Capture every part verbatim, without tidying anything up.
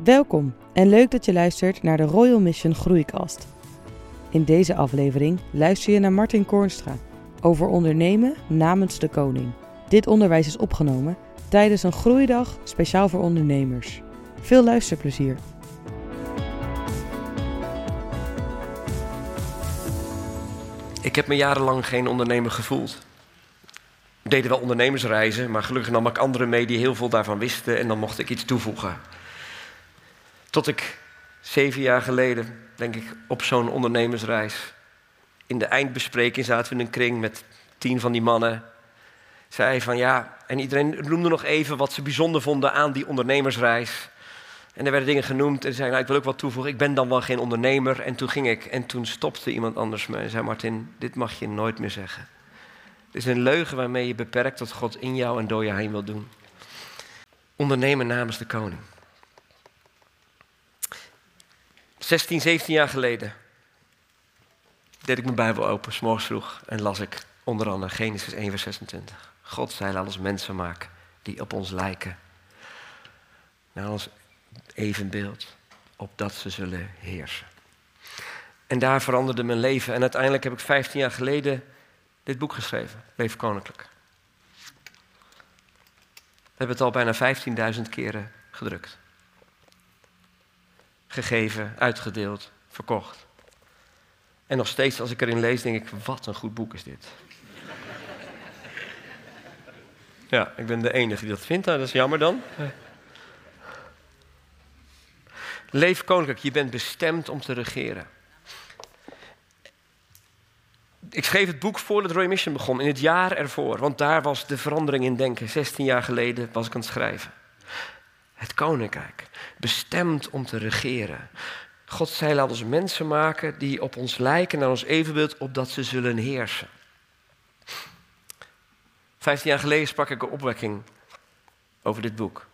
Welkom en leuk dat je luistert naar de Royal Mission Groeikast. In deze aflevering luister je naar Martin Koornstra over ondernemen namens de koning. Dit onderwijs is opgenomen tijdens een groeidag speciaal voor ondernemers. Veel luisterplezier. Ik heb me jarenlang geen ondernemer gevoeld. We deden wel ondernemersreizen, maar gelukkig nam ik anderen mee die heel veel daarvan wisten en dan mocht ik iets toevoegen. Tot ik zeven jaar geleden, denk ik, op zo'n ondernemersreis, in de eindbespreking zaten we in een kring met tien van die mannen, zei van ja, en iedereen noemde nog even wat ze bijzonder vonden aan die ondernemersreis. En er werden dingen genoemd en zei, nou, ik wil ook wat toevoegen, ik ben dan wel geen ondernemer. En toen ging ik en toen stopte iemand anders me en zei, Martin, dit mag je nooit meer zeggen. Het is een leugen waarmee je beperkt wat God in jou en door je heen wil doen. Ondernemen namens de koning. zestien, zeventien jaar geleden deed ik mijn Bijbel open, 's morgens vroeg, en las ik onder andere Genesis één vers zesentwintig. God zei, laat ons mensen maken die op ons lijken. Naar ons evenbeeld, opdat ze zullen heersen. En daar veranderde mijn leven. En uiteindelijk heb ik vijftien jaar geleden dit boek geschreven, Leef Koninklijk. We hebben het al bijna vijftienduizend keren gedrukt. Gegeven, uitgedeeld, verkocht. En nog steeds als ik erin lees, denk ik, wat een goed boek is dit. Ja, ik ben de enige die dat vindt, nou, dat is jammer dan. Leef koninklijk, je bent bestemd om te regeren. Ik schreef het boek voordat Royal Mission begon, in het jaar ervoor. Want daar was de verandering in denken. zestien jaar geleden was ik aan het schrijven. Het koninkrijk, bestemd om te regeren. God zei, laat ons mensen maken die op ons lijken, naar ons evenbeeld, opdat ze zullen heersen. Vijftien jaar geleden sprak ik een opwekking over dit boek.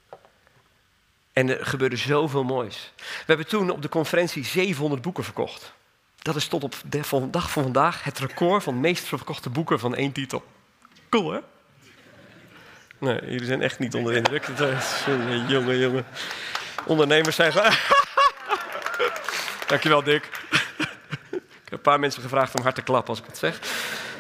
En er gebeurde zoveel moois. We hebben toen op de conferentie zevenhonderd boeken verkocht. Dat is tot op de dag van vandaag het record van meest verkochte boeken van één titel. Cool, hè? Nee, jullie zijn echt niet onder de indruk. Jongen, jongen. Ondernemers zijn gewoon... Dankjewel, Dick. Ik heb een paar mensen gevraagd om hard te klappen als ik het zeg.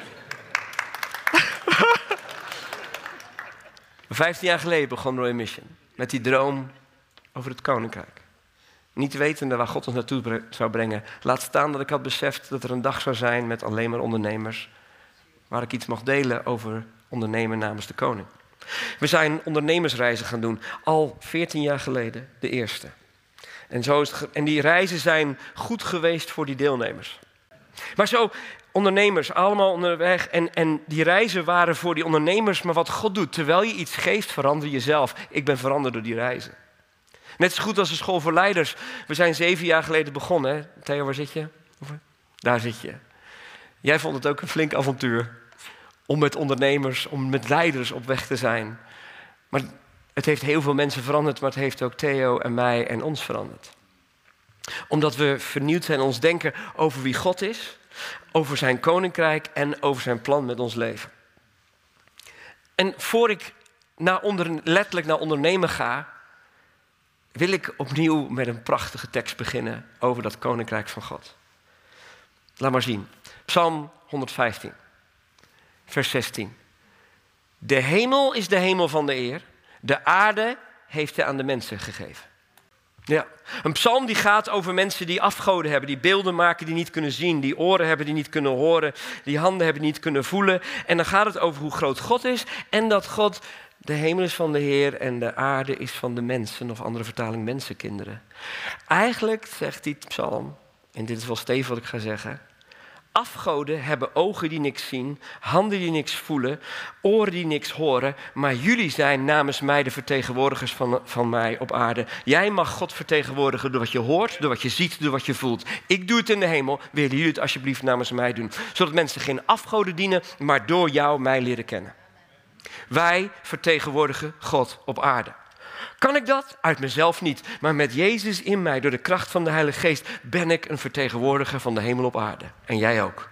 Vijftien jaar geleden begon Royal Mission. Met die droom over het koninkrijk. Niet wetende waar God ons naartoe zou brengen. Laat staan dat ik had beseft dat er een dag zou zijn met alleen maar ondernemers. Waar ik iets mag delen over ondernemen namens de koning. We zijn ondernemersreizen gaan doen. Al veertien jaar geleden, de eerste. En, zo is het ge- en die reizen zijn goed geweest voor die deelnemers. Maar zo, ondernemers, allemaal onderweg. En, en die reizen waren voor die ondernemers. Maar wat God doet, terwijl je iets geeft, verander je zelf. Ik ben veranderd door die reizen. Net zo goed als de school voor leiders. We zijn zeven jaar geleden begonnen. Hè? Theo, waar zit je? Daar zit je. Jij vond het ook een flink avontuur. Om met ondernemers, om met leiders op weg te zijn. Maar het heeft heel veel mensen veranderd. Maar het heeft ook Theo en mij en ons veranderd. Omdat we vernieuwd zijn in ons denken over wie God is. Over zijn koninkrijk en over zijn plan met ons leven. En voor ik naar onder, letterlijk naar ondernemen ga, wil ik opnieuw met een prachtige tekst beginnen over dat koninkrijk van God. Laat maar zien. Psalm honderdvijftien, vers zestien. De hemel is de hemel van de eer. De aarde heeft hij aan de mensen gegeven. Ja, een psalm die gaat over mensen die afgoden hebben, die beelden maken die niet kunnen zien, die oren hebben die niet kunnen horen, die handen hebben die niet kunnen voelen. En dan gaat het over hoe groot God is en dat God, de hemel is van de Heer en de aarde is van de mensen, of andere vertaling mensenkinderen. Eigenlijk zegt die psalm, en dit is wel stevig wat ik ga zeggen, afgoden hebben ogen die niks zien, handen die niks voelen, oren die niks horen. Maar jullie zijn namens mij de vertegenwoordigers van, van mij op aarde. Jij mag God vertegenwoordigen door wat je hoort, door wat je ziet, door wat je voelt. Ik doe het in de hemel, willen jullie het alsjeblieft namens mij doen. Zodat mensen geen afgoden dienen, maar door jou mij leren kennen. Wij vertegenwoordigen God op aarde. Kan ik dat? Uit mezelf niet. Maar met Jezus in mij, door de kracht van de Heilige Geest, ben ik een vertegenwoordiger van de hemel op aarde. En jij ook.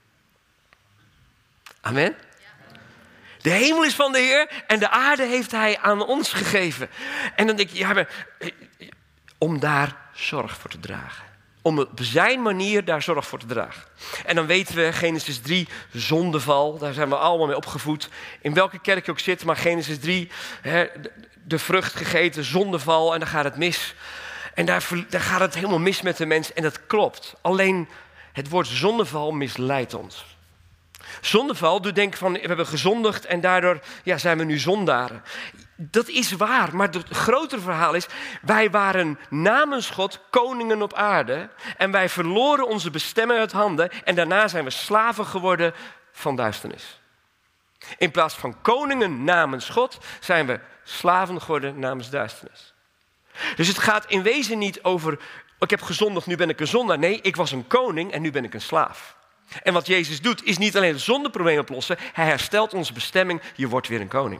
Amen? De hemel is van de Heer en de aarde heeft hij aan ons gegeven. En dan denk je, ja, maar om daar zorg voor te dragen. Om op zijn manier daar zorg voor te dragen. En dan weten we, Genesis drie, zondeval. Daar zijn we allemaal mee opgevoed. In welke kerk je ook zit, maar Genesis drie, hè, de vrucht gegeten, zondeval en dan gaat het mis. En daar, daar gaat het helemaal mis met de mens en dat klopt. Alleen het woord zondeval misleidt ons. Zondeval doet denken van, we hebben gezondigd en daardoor ja, zijn we nu zondaren. Dat is waar, maar het grotere verhaal is, wij waren namens God koningen op aarde en wij verloren onze bestemming uit handen en daarna zijn we slaven geworden van duisternis. In plaats van koningen namens God zijn we slaven geworden namens duisternis. Dus het gaat in wezen niet over, ik heb gezondigd, nu ben ik een zondaar. Nee, ik was een koning en nu ben ik een slaaf. En wat Jezus doet, is niet alleen het zondeprobleem oplossen. Hij herstelt onze bestemming, je wordt weer een koning.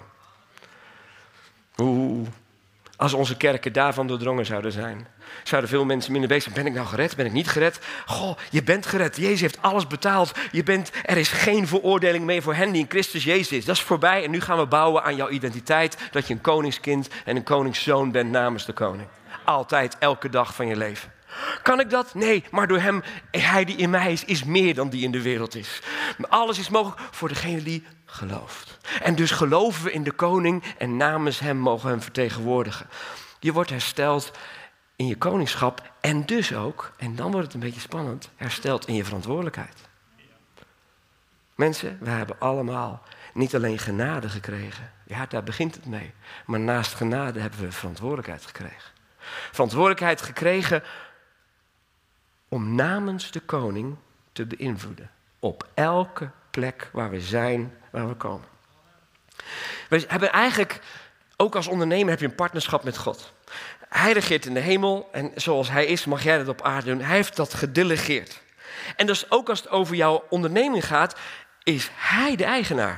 Oeh, als onze kerken daarvan doordrongen zouden zijn, zouden veel mensen minder bezig zijn. Ben ik nou gered? Ben ik niet gered? Goh, je bent gered. Jezus heeft alles betaald. Je bent, er is geen veroordeling meer voor hen die in Christus Jezus is. Dat is voorbij en nu gaan we bouwen aan jouw identiteit. Dat je een koningskind en een koningszoon bent namens de koning. Altijd, elke dag van je leven. Kan ik dat? Nee, maar door hem, hij die in mij is, is meer dan die in de wereld is. Alles is mogelijk voor degene die gelooft. En dus geloven we in de koning en namens hem mogen we hem vertegenwoordigen. Je wordt hersteld in je koningschap en dus ook, en dan wordt het een beetje spannend, hersteld in je verantwoordelijkheid. Mensen, we hebben allemaal niet alleen genade gekregen. Ja, daar begint het mee. Maar naast genade hebben we verantwoordelijkheid gekregen. Verantwoordelijkheid gekregen om namens de koning te beïnvloeden. Op elke plek waar we zijn, waar we komen. We hebben eigenlijk, ook als ondernemer heb je een partnerschap met God. Hij regeert in de hemel en zoals hij is mag jij dat op aarde doen. Hij heeft dat gedelegeerd. En dus ook als het over jouw onderneming gaat, is hij de eigenaar.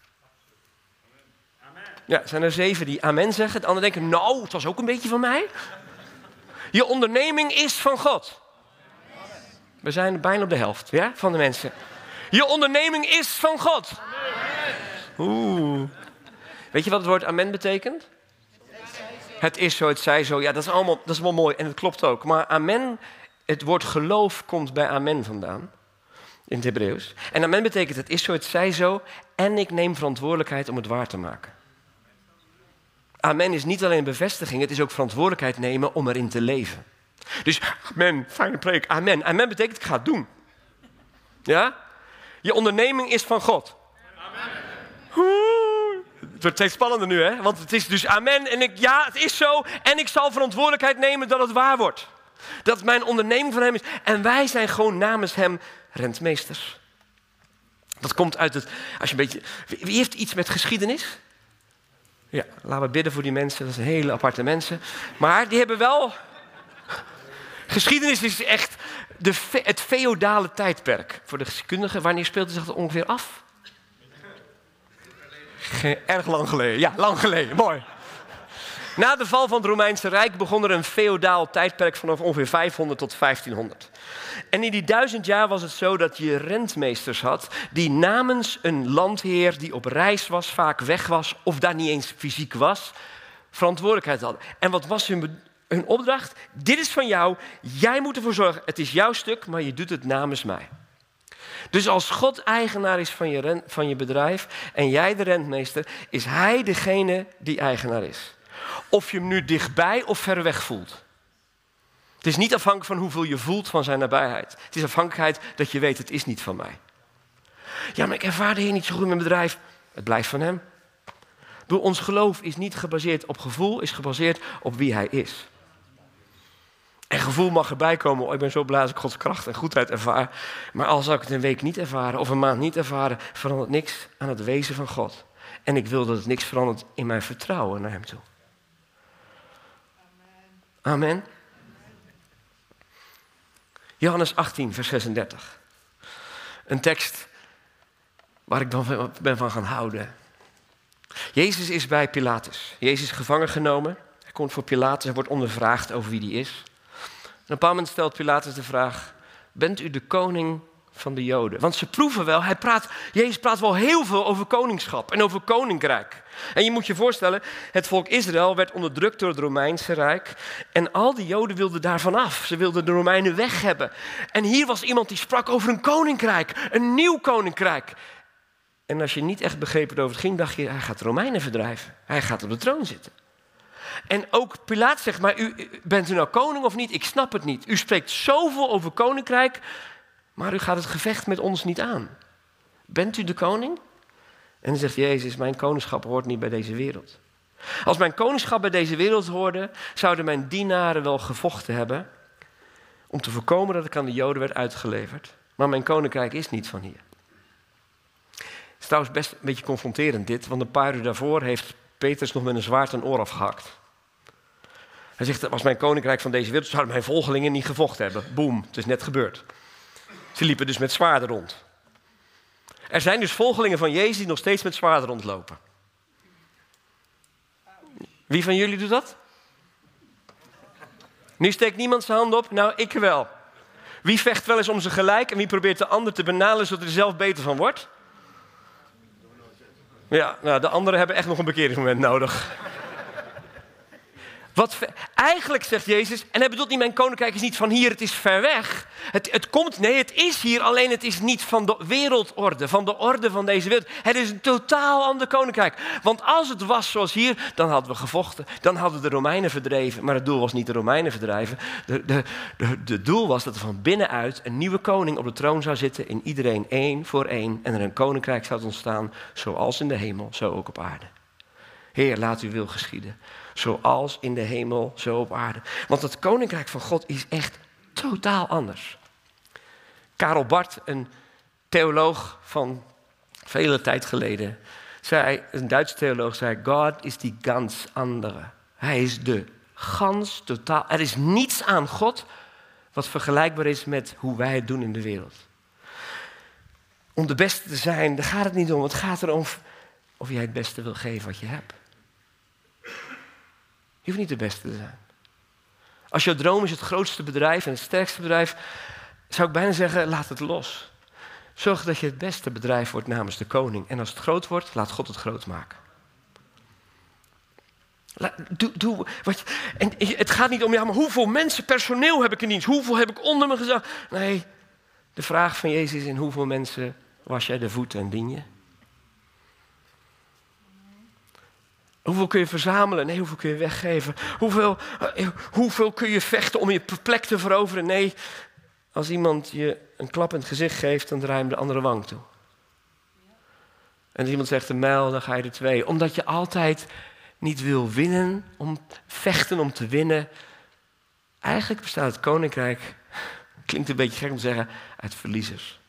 Ja, zijn er zeven die amen zeggen. De anderen denken, nou, het was ook een beetje van mij. Je onderneming is van God. We zijn bijna op de helft, ja, van de mensen. Je onderneming is van God. Oeh. Weet je wat het woord amen betekent? Het is zo, het zij zo. Ja, dat is allemaal, dat is wel mooi en het klopt ook. Maar amen, het woord geloof komt bij amen vandaan. In het Hebreeuws. En amen betekent het is zo, het zij zo. En ik neem verantwoordelijkheid om het waar te maken. Amen is niet alleen bevestiging, het is ook verantwoordelijkheid nemen om erin te leven. Dus amen, fijne preek, amen. Amen betekent ik ga het doen. Ja? Je onderneming is van God. Amen. Oeh, het wordt steeds spannender nu, hè? Want het is dus amen en ik, ja, het is zo. En ik zal verantwoordelijkheid nemen dat het waar wordt. Dat mijn onderneming van hem is. En wij zijn gewoon namens hem rentmeesters. Dat komt uit het, als je een beetje, wie heeft iets met geschiedenis? Ja, laten we bidden voor die mensen. Dat zijn hele aparte mensen. Maar die hebben wel... Geschiedenis is echt de, het feodale tijdperk. Voor de geschiedkundigen, wanneer speelt het zich ongeveer af? Ge- erg lang geleden. Ja, lang geleden. Mooi. Na de val van het Romeinse Rijk begon er een feodaal tijdperk vanaf ongeveer vijfhonderd tot vijftienhonderd. En in die duizend jaar was het zo dat je rentmeesters had die namens een landheer die op reis was, vaak weg was of daar niet eens fysiek was, verantwoordelijkheid hadden. En wat was hun, hun opdracht? Dit is van jou, jij moet ervoor zorgen. Het is jouw stuk, maar je doet het namens mij. Dus als God eigenaar is van je, rent, van je bedrijf en jij de rentmeester, is hij degene die eigenaar is. Of je hem nu dichtbij of ver weg voelt. Het is niet afhankelijk van hoeveel je voelt van zijn nabijheid. Het is afhankelijkheid dat je weet, het is niet van mij. Ja, maar ik ervaar de Heer niet zo goed in mijn bedrijf. Het blijft van hem. Door ons geloof is niet gebaseerd op gevoel, is gebaseerd op wie hij is. En gevoel mag erbij komen. Oh, ik ben zo blij als ik Gods kracht en goedheid ervaar. Maar als ik het een week niet ervaren of een maand niet ervaren, verandert niks aan het wezen van God. En ik wil dat het niks verandert in mijn vertrouwen naar hem toe. Amen. Amen. Johannes achttien, vers zesendertig. Een tekst waar ik dan ben van gaan houden. Jezus is bij Pilatus. Jezus is gevangen genomen. Hij komt voor Pilatus en wordt ondervraagd over wie die is. En op een bepaald moment stelt Pilatus de vraag: bent u de koning van de Joden. Want ze proeven wel, hij praat, Jezus praat wel heel veel over koningschap en over koninkrijk. En je moet je voorstellen, het volk Israël werd onderdrukt door het Romeinse Rijk. En al die Joden wilden daarvan af. Ze wilden de Romeinen weg hebben. En hier was iemand die sprak over een koninkrijk, een nieuw koninkrijk. En als je niet echt begreep waarover het ging, dacht je, hij gaat de Romeinen verdrijven. Hij gaat op de troon zitten. En ook Pilaat zegt, maar u, bent u nou koning of niet? Ik snap het niet. U spreekt zoveel over koninkrijk, maar u gaat het gevecht met ons niet aan. Bent u de koning? En dan zegt Jezus, mijn koningschap hoort niet bij deze wereld. Als mijn koningschap bij deze wereld hoorde, zouden mijn dienaren wel gevochten hebben om te voorkomen dat ik aan de Joden werd uitgeleverd. Maar mijn koninkrijk is niet van hier. Het is trouwens best een beetje confronterend dit, want een paar uur daarvoor heeft Petrus nog met een zwaard een oor afgehakt. Hij zegt, als mijn koninkrijk van deze wereld, zouden mijn volgelingen niet gevochten hebben. Boem, het is net gebeurd. Ze liepen dus met zwaarden rond. Er zijn dus volgelingen van Jezus die nog steeds met zwaarden rondlopen. Wie van jullie doet dat? Nu steekt niemand zijn hand op. Nou, ik wel. Wie vecht wel eens om zijn gelijk en wie probeert de ander te benadelen zodat hij er zelf beter van wordt? Ja, nou, de anderen hebben echt nog een bekeringsmoment nodig. Wat eigenlijk zegt Jezus, en hij bedoelt niet mijn koninkrijk is niet van hier, het is ver weg. Het, het komt, nee, het is hier, alleen het is niet van de wereldorde, van de orde van deze wereld. Het is een totaal ander koninkrijk. Want als het was zoals hier, dan hadden we gevochten. Dan hadden we de Romeinen verdreven. Maar het doel was niet de Romeinen verdrijven. De, de, de, de doel was dat er van binnenuit een nieuwe koning op de troon zou zitten. In iedereen één voor één. En er een koninkrijk zou ontstaan, zoals in de hemel, zo ook op aarde. Heer, laat uw wil geschieden. Zoals in de hemel, zo op aarde. Want het koninkrijk van God is echt totaal anders. Karel Barth, een theoloog van vele tijd geleden, zei, een Duitse theoloog, zei, God is die ganz andere. Hij is de gans totaal. Er is niets aan God wat vergelijkbaar is met hoe wij het doen in de wereld. Om de beste te zijn, daar gaat het niet om. Het gaat erom of jij het beste wil geven wat je hebt. Je hoeft niet de beste te zijn. Als jouw droom is het grootste bedrijf en het sterkste bedrijf, zou ik bijna zeggen, laat het los. Zorg dat je het beste bedrijf wordt namens de koning. En als het groot wordt, laat God het groot maken. La, doe, doe, wat je, en het gaat niet om, ja, maar hoeveel mensen, personeel heb ik in dienst? Hoeveel heb ik onder me gezag? Nee, de vraag van Jezus is, in hoeveel mensen was jij de voeten en dien je? Hoeveel kun je verzamelen? Nee, hoeveel kun je weggeven? Hoeveel, uh, hoeveel kun je vechten om je plek te veroveren? Nee, als iemand je een klap in het gezicht geeft, dan draai je hem de andere wang toe. En als iemand zegt een mijl, dan ga je er twee. Omdat je altijd niet wil winnen, om vechten om te winnen. Eigenlijk bestaat het koninkrijk, klinkt een beetje gek om te zeggen, uit verliezers.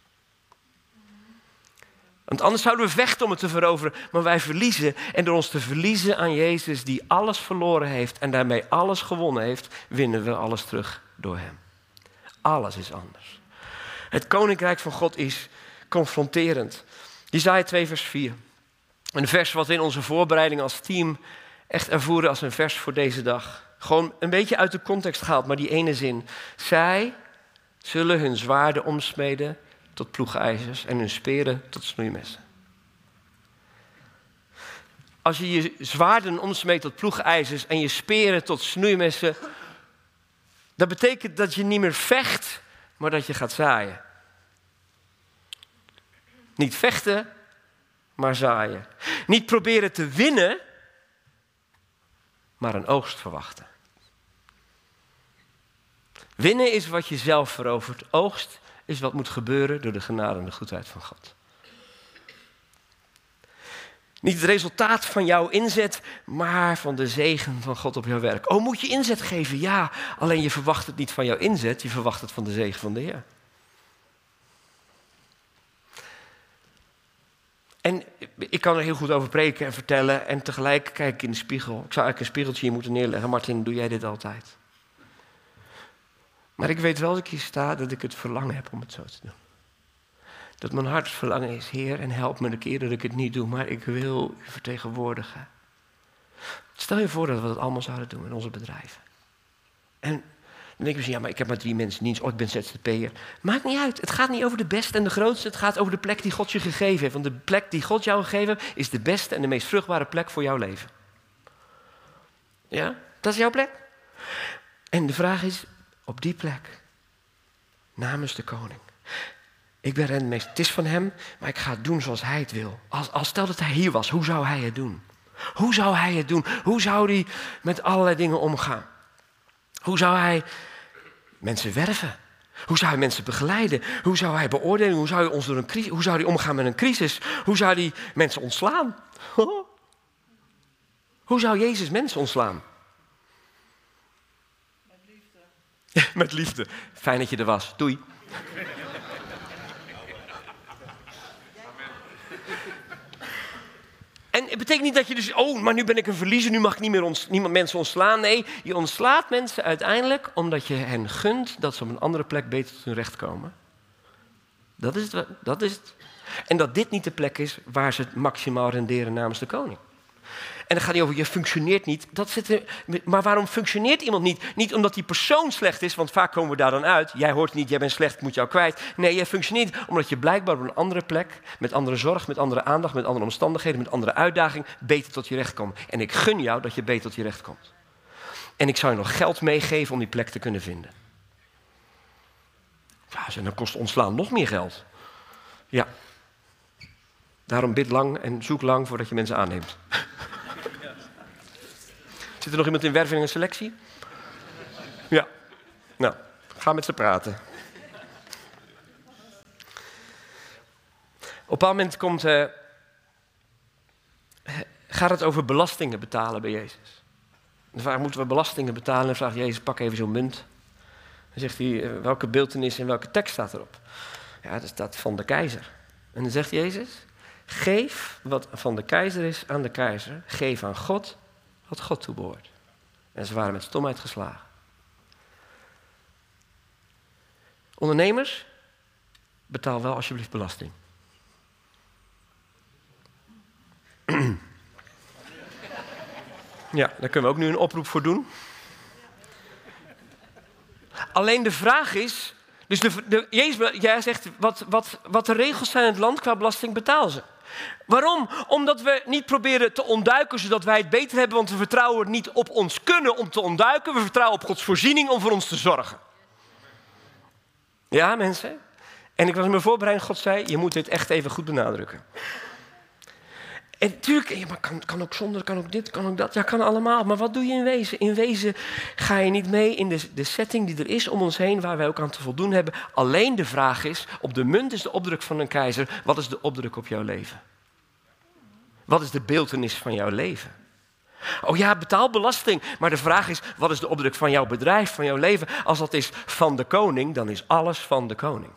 Want anders zouden we vechten om het te veroveren, maar wij verliezen. En door ons te verliezen aan Jezus die alles verloren heeft en daarmee alles gewonnen heeft, winnen we alles terug door hem. Alles is anders. Het koninkrijk van God is confronterend. Jesaja twee vers vier. Een vers wat we in onze voorbereiding als team echt ervoeren als een vers voor deze dag. Gewoon een beetje uit de context gehaald, maar die ene zin. Zij zullen hun zwaarden omsmeden tot ploegijzers en hun speren tot snoeimessen. Als je je zwaarden omsmeedt tot ploegijzers en je speren tot snoeimessen, dat betekent dat je niet meer vecht, maar dat je gaat zaaien. Niet vechten, maar zaaien. Niet proberen te winnen, maar een oogst verwachten. Winnen is wat je zelf verovert. Oogst is wat moet gebeuren door de genade en de goedheid van God. Niet het resultaat van jouw inzet, maar van de zegen van God op jouw werk. Oh, moet je inzet geven? Ja, alleen je verwacht het niet van jouw inzet, je verwacht het van de zegen van de Heer. En ik kan er heel goed over preken en vertellen en tegelijk kijk ik in de spiegel. Ik zou eigenlijk een spiegeltje hier moeten neerleggen. Martin, doe jij dit altijd? Maar ik weet wel dat ik hier sta, dat ik het verlangen heb om het zo te doen. Dat mijn hart verlangen is, Heer, en help me de keer dat ik het niet doe, maar ik wil u vertegenwoordigen. Stel je voor dat we dat allemaal zouden doen in onze bedrijven. En Dan denk je, ja, maar ik heb maar drie mensen in dienst. Oh, ik ben Z Z P'er. Maakt niet uit. Het gaat niet over de beste en de grootste. Het gaat over de plek die God je gegeven heeft. Want de plek die God jou gegeven heeft, is de beste en de meest vruchtbare plek voor jouw leven. Ja, dat is jouw plek. En de vraag is, op die plek, namens de koning. Ik ben rentmeester. Het is van hem, maar ik ga het doen zoals hij het wil. Als, als stel dat hij hier was, hoe zou hij het doen? Hoe zou hij het doen? Hoe zou hij met allerlei dingen omgaan? Hoe zou hij mensen werven? Hoe zou hij mensen begeleiden? Hoe zou hij beoordelen? Hoe zou hij, ons door een crisis, hoe zou hij omgaan met een crisis? Hoe zou hij mensen ontslaan? Hoe zou Jezus mensen ontslaan? Met liefde. Met liefde. Fijn dat je er was. Doei. En het betekent niet dat je dus, oh, maar nu ben ik een verliezer, nu mag ik niet meer ons, niemand mensen ontslaan. Nee, je ontslaat mensen uiteindelijk omdat je hen gunt dat ze op een andere plek beter tot hun recht komen. Dat is het. Dat is het. En dat dit niet de plek is waar ze het maximaal renderen namens de koning. En dan gaat niet over, je functioneert niet. Dat zit er, maar waarom functioneert iemand niet? Niet omdat die persoon slecht is, want vaak komen we daar dan uit. Jij hoort niet, jij bent slecht, ik moet jou kwijt. Nee, jij functioneert niet omdat je blijkbaar op een andere plek, met andere zorg, met andere aandacht, met andere omstandigheden, met andere uitdaging, beter tot je recht komt. En ik gun jou dat je beter tot je recht komt. En ik zou je nog geld meegeven om die plek te kunnen vinden. Ja, en dan kost ontslaan nog meer geld. Ja. Daarom bid lang en zoek lang voordat je mensen aanneemt. Zit er nog iemand in werving en selectie? Ja. Nou, ga met ze praten. Op een bepaald moment komt, uh, gaat het over belastingen betalen bij Jezus. Dan vraagt, moeten we belastingen betalen? En dan vraagt Jezus, pak even zo'n munt. Dan zegt hij, uh, welke beeltenis en welke tekst staat erop? Ja, dat staat van de keizer. En dan zegt Jezus, geef wat van de keizer is aan de keizer. Geef aan God wat God toebehoort. En ze waren met stomheid geslagen. Ondernemers, betaal wel alsjeblieft belasting. Ja, daar kunnen we ook nu een oproep voor doen. Alleen de vraag is, dus de, de, Jezus, jij zegt wat, wat, wat de regels zijn in het land qua belasting, betaal ze. Waarom? Omdat we niet proberen te ontduiken zodat wij het beter hebben, want we vertrouwen niet op ons kunnen om te ontduiken. We vertrouwen op Gods voorziening om voor ons te zorgen. Ja, mensen? En ik was in mijn voorbereiding, God zei, je moet dit echt even goed benadrukken. En natuurlijk, ja, maar kan, kan ook zonder, kan ook dit, kan ook dat. Ja, kan allemaal. Maar wat doe je in wezen? In wezen ga je niet mee in de, de setting die er is om ons heen, waar wij ook aan te voldoen hebben. Alleen de vraag is, op de munt is de opdruk van een keizer. Wat is de opdruk op jouw leven? Wat is de beeltenis van jouw leven? Oh ja, betaal belasting. Maar de vraag is, wat is de opdruk van jouw bedrijf, van jouw leven? Als dat is van de koning, dan is alles van de koning.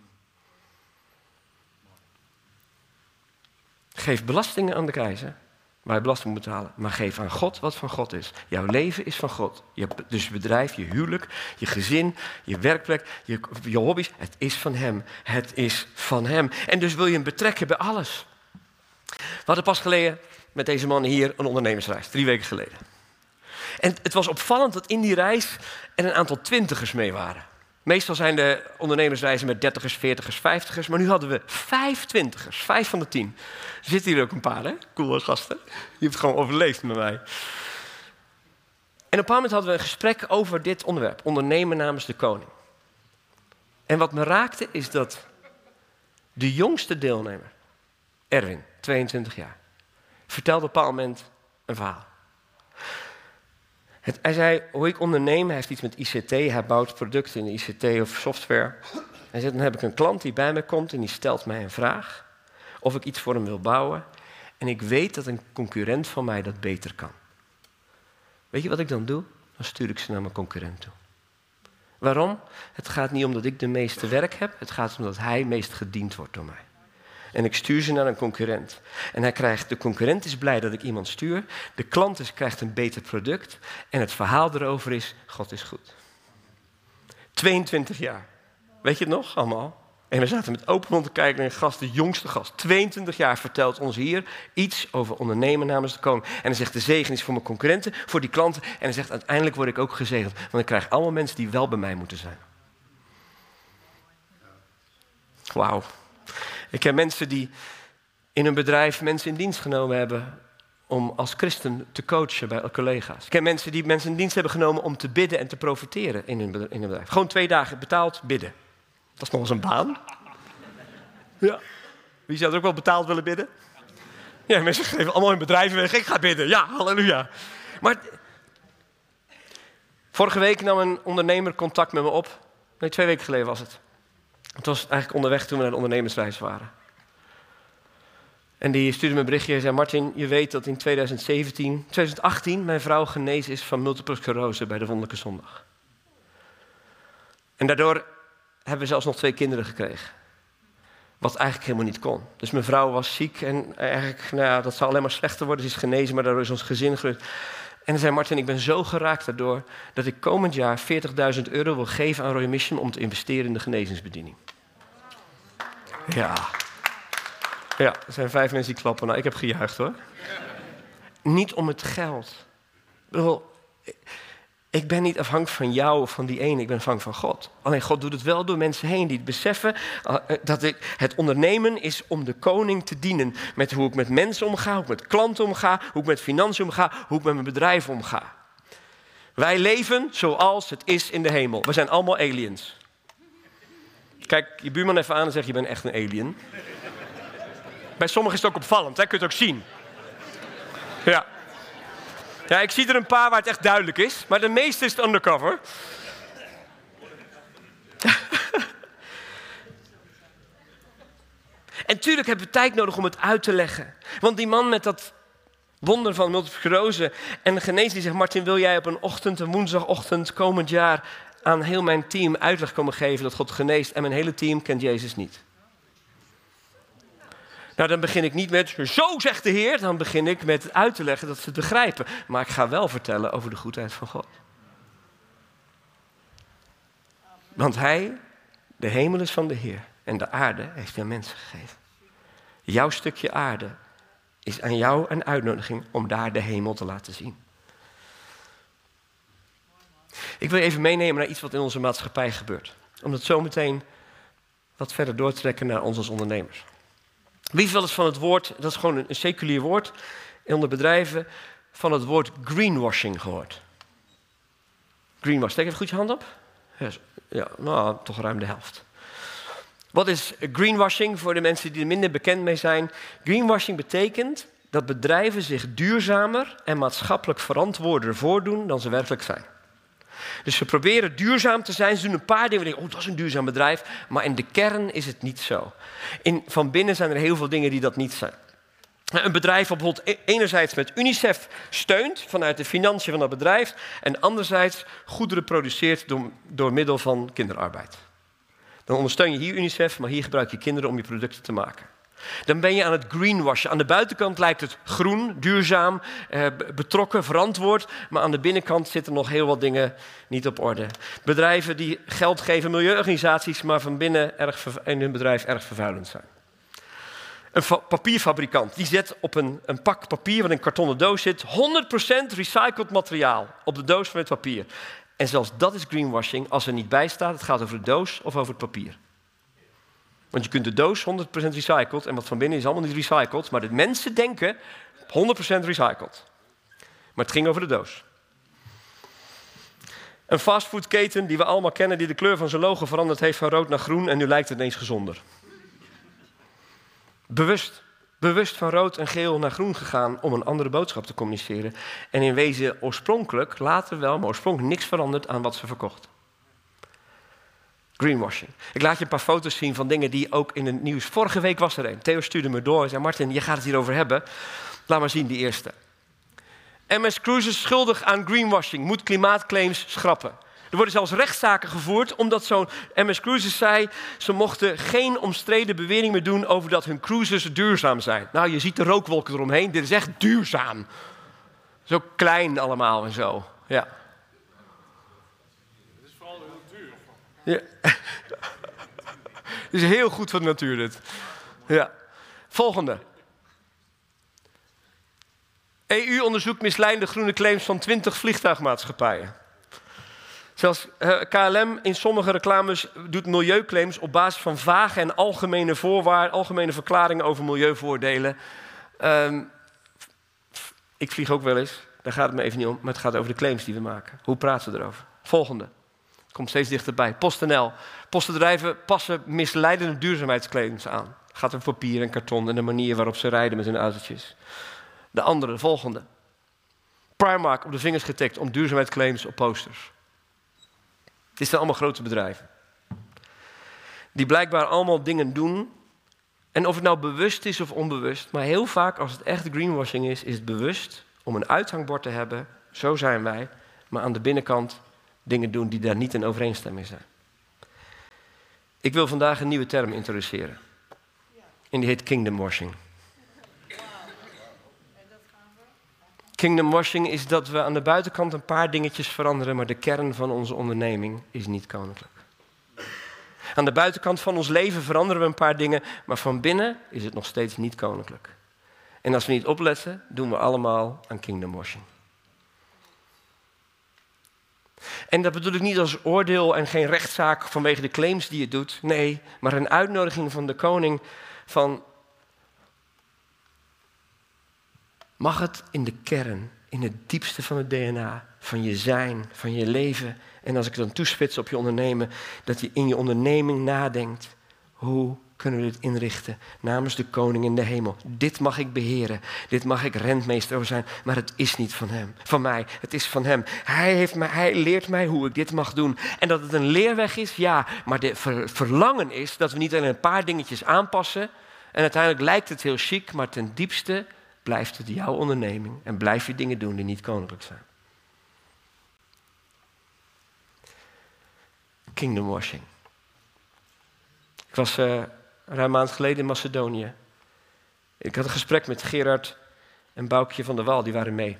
Geef belastingen aan de keizer, waar je belasting moet betalen. Maar geef aan God wat van God is. Jouw leven is van God. Je, dus je bedrijf, je huwelijk, je gezin, je werkplek, je, je hobby's. Het is van hem. Het is van hem. En dus wil je hem betrekken bij alles. We hadden pas geleden met deze mannen hier een ondernemersreis. Drie weken geleden. En het was opvallend dat in die reis er een aantal twintigers mee waren. Meestal zijn de ondernemersreizen met dertigers, veertigers, vijftigers. Maar nu hadden we vijf twintigers, vijf van de tien. Er zitten hier ook een paar, hè? Coole gasten. Je hebt het gewoon overleefd met mij. En op een bepaald moment hadden we een gesprek over dit onderwerp. Ondernemen namens de koning. En wat me raakte is dat de jongste deelnemer, Erwin, tweeëntwintig jaar, vertelde op een bepaald moment een verhaal. Het, hij zei, hoe ik onderneem, hij heeft iets met I C T, hij bouwt producten in de I C T of software. Hij zei, dan heb ik een klant die bij mij komt en die stelt mij een vraag of ik iets voor hem wil bouwen. En ik weet dat een concurrent van mij dat beter kan. Weet je wat ik dan doe? Dan stuur ik ze naar mijn concurrent toe. Waarom? Het gaat niet om dat ik de meeste werk heb, het gaat om dat hij meest gediend wordt door mij. En ik stuur ze naar een concurrent. En hij krijgt, de concurrent is blij dat ik iemand stuur. De klant is, krijgt een beter product. En het verhaal erover is, God is goed. tweeëntwintig jaar. Weet je het nog allemaal? En we zaten met open mond te kijken naar een gast, de jongste gast. tweeëntwintig jaar vertelt ons hier iets over ondernemen namens de koning. En hij zegt, de zegen is voor mijn concurrenten, voor die klanten. En hij zegt, uiteindelijk word ik ook gezegend. Want ik krijg allemaal mensen die wel bij mij moeten zijn. Wauw. Ik ken mensen die in een bedrijf mensen in dienst genomen hebben om als christen te coachen bij collega's. Ik ken mensen die mensen in dienst hebben genomen om te bidden en te profiteren in hun in een bedrijf. Gewoon twee dagen betaald bidden. Dat is nog eens een baan. Ja. Wie zou er ook wel betaald willen bidden? Ja, mensen geven allemaal hun bedrijven weg. Ik ga bidden. Ja, halleluja. Maar vorige week nam een ondernemer contact met me op. Nee, twee weken geleden was het. Het was eigenlijk onderweg toen we naar de ondernemersreis waren. En die stuurde me een berichtje en zei, Martin, je weet dat in twintig zeventien, twintig achttien mijn vrouw genezen is van multiple sclerose bij de Wonderlijke Zondag. En daardoor hebben we zelfs nog twee kinderen gekregen. Wat eigenlijk helemaal niet kon. Dus mijn vrouw was ziek en eigenlijk, nou ja, dat zou alleen maar slechter worden. Ze is genezen, maar daardoor is ons gezin gelukt. En hij zei, Martin, ik ben zo geraakt daardoor dat ik komend jaar veertigduizend euro wil geven aan Royal Mission om te investeren in de genezingsbediening. Ja. Ja, er zijn vijf mensen die klappen. Nou, ik heb gejuicht hoor. Niet om het geld. Ik ben niet afhankelijk van jou of van die ene, ik ben afhankelijk van God. Alleen God doet het wel door mensen heen die het beseffen dat ik, het ondernemen is om de koning te dienen. Met hoe ik met mensen omga, hoe ik met klanten omga, hoe ik met financiën omga, hoe ik met mijn bedrijf omga. Wij leven zoals het is in de hemel. We zijn allemaal aliens. Kijk je buurman even aan en zeg je bent echt een alien. Bij sommigen is het ook opvallend, hè? Kun je het ook zien. Ja. Ja, ik zie er een paar waar het echt duidelijk is, maar de meeste is het undercover. En tuurlijk hebben we tijd nodig om het uit te leggen. Want die man met dat wonder van multiple sclerose en de genezing die zegt, Martin, wil jij op een ochtend, een woensdagochtend komend jaar aan heel mijn team uitleg komen geven dat God geneest en mijn hele team kent Jezus niet? Nou, dan begin ik niet met, zo zegt de Heer. Dan begin ik met uit te leggen dat ze het begrijpen. Maar ik ga wel vertellen over de goedheid van God. Want Hij, de hemel is van de Heer. En de aarde heeft hij aan mensen gegeven. Jouw stukje aarde is aan jou een uitnodiging om daar de hemel te laten zien. Ik wil je even meenemen naar iets wat in onze maatschappij gebeurt. Om het zo meteen wat verder door te trekken naar ons als ondernemers. Wie heeft wel eens van het woord, dat is gewoon een, een seculier woord, onder bedrijven, van het woord greenwashing gehoord? Greenwashing, steek even goed je hand op. Ja, ja, nou, toch ruim de helft. Wat is greenwashing voor de mensen die er minder bekend mee zijn? Greenwashing betekent dat bedrijven zich duurzamer en maatschappelijk verantwoorder voordoen dan ze werkelijk zijn. Dus ze proberen duurzaam te zijn. Ze doen een paar dingen. We denken, oh, dat is een duurzaam bedrijf. Maar in de kern is het niet zo. In, van binnen zijn er heel veel dingen die dat niet zijn. Een bedrijf dat bijvoorbeeld enerzijds met UNICEF steunt vanuit de financiën van dat bedrijf. En anderzijds goederen produceert door, door middel van kinderarbeid. Dan ondersteun je hier UNICEF, maar hier gebruik je kinderen om je producten te maken. Dan ben je aan het greenwashen. Aan de buitenkant lijkt het groen, duurzaam, eh, betrokken, verantwoord. Maar aan de binnenkant zitten nog heel wat dingen niet op orde. Bedrijven die geld geven, milieuorganisaties, maar van binnen erg in hun bedrijf erg vervuilend zijn. Een fa- papierfabrikant die zet op een, een pak papier wat in een kartonnen doos zit honderd procent recycled materiaal op de doos van het papier. En zelfs dat is greenwashing als er niet bij staat, het gaat over de doos of over het papier. Want je kunt de doos honderd procent recycled en wat van binnen is allemaal niet recycled. Maar de mensen denken honderd procent recycled. Maar het ging over de doos. Een fastfoodketen die we allemaal kennen, die de kleur van zijn logo veranderd heeft van rood naar groen en nu lijkt het ineens gezonder. Bewust, bewust van rood en geel naar groen gegaan om een andere boodschap te communiceren. En in wezen oorspronkelijk, later wel, maar oorspronkelijk niks veranderd aan wat ze verkocht. Greenwashing. Ik laat je een paar foto's zien van dingen die ook in het nieuws... Vorige week was er een. Theo stuurde me door en zei, Martin, je gaat het hierover hebben. Laat maar zien, die eerste. M S Cruises schuldig aan greenwashing, moet klimaatclaims schrappen. Er worden zelfs rechtszaken gevoerd omdat zo'n M S Cruises zei, ze mochten geen omstreden bewering meer doen over dat hun cruises duurzaam zijn. Nou, je ziet de rookwolken eromheen. Dit is echt duurzaam. Zo klein allemaal en zo. Ja. Ja. is heel goed voor de natuur dit. Ja. Volgende. E U onderzoekt misleidende groene claims van twintig vliegtuigmaatschappijen. Zelfs uh, K L M in sommige reclames doet milieuclaims op basis van vage en algemene voorwaarden, algemene verklaringen over milieuvoordelen. Um, ik vlieg ook wel eens, daar gaat het me even niet om, maar het gaat over de claims die we maken. Hoe praten we erover? Volgende. Komt steeds dichterbij. PostNL. Postbedrijven passen misleidende duurzaamheidsclaims aan. Het gaat over papier en karton en de manier waarop ze rijden met hun autootjes. De andere, de volgende. Primark op de vingers getikt om duurzaamheidsclaims op posters. Dit zijn allemaal grote bedrijven. Die blijkbaar allemaal dingen doen. En of het nou bewust is of onbewust. Maar heel vaak als het echt greenwashing is, is het bewust om een uithangbord te hebben. Zo zijn wij. Maar aan de binnenkant dingen doen die daar niet in overeenstemming zijn. Ik wil vandaag een nieuwe term introduceren. En die heet kingdom washing. Kingdom washing is dat we aan de buitenkant een paar dingetjes veranderen, maar de kern van onze onderneming is niet koninklijk. Aan de buitenkant van ons leven veranderen we een paar dingen, maar van binnen is het nog steeds niet koninklijk. En als we niet opletten, doen we allemaal aan kingdom washing. En dat bedoel ik niet als oordeel en geen rechtszaak vanwege de claims die je doet. Nee, maar een uitnodiging van de koning van... Mag het in de kern, in het diepste van het D N A, van je zijn, van je leven... en als ik het dan toespits op je ondernemen, dat je in je onderneming nadenkt... hoe kunnen we dit inrichten namens de koning in de hemel? Dit mag ik beheren, dit mag ik rentmeester over zijn... maar het is niet van hem, van mij, het is van hem. Hij, heeft mij, hij leert mij hoe ik dit mag doen. En dat het een leerweg is, ja, maar de ver, verlangen is... dat we niet alleen een paar dingetjes aanpassen... en uiteindelijk lijkt het heel chic, maar ten diepste... blijft het jouw onderneming en blijf je dingen doen die niet koninklijk zijn. Kingdom washing. Ik was uh, ruim een maand geleden in Macedonië. Ik had een gesprek met Gerard en Boukje van der Wal, die waren mee.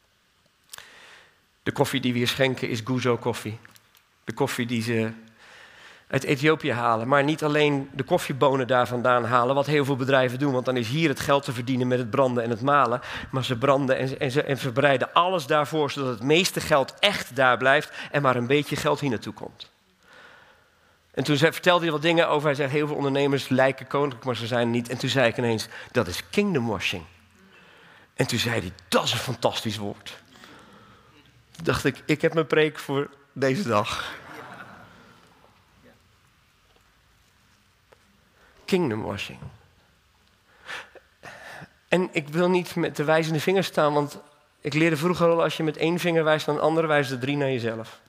De koffie die we hier schenken is Guzo koffie. De koffie die ze uit Ethiopië halen. Maar niet alleen de koffiebonen daar vandaan halen, wat heel veel bedrijven doen. Want dan is hier het geld te verdienen met het branden en het malen. Maar ze branden en, ze, en, ze, en verbreiden alles daarvoor, zodat het meeste geld echt daar blijft en maar een beetje geld hier naartoe komt. En toen zei, vertelde hij wat dingen over. Hij zei, heel veel ondernemers lijken koninklijk, maar ze zijn niet. En toen zei ik ineens, dat is kingdom washing. En toen zei hij, dat is een fantastisch woord. Toen dacht ik, ik heb mijn preek voor deze dag. Kingdom washing. En ik wil niet met de wijzende vinger staan, want ik leerde vroeger al, als je met één vinger wijst naar een andere, wijst er drie naar jezelf.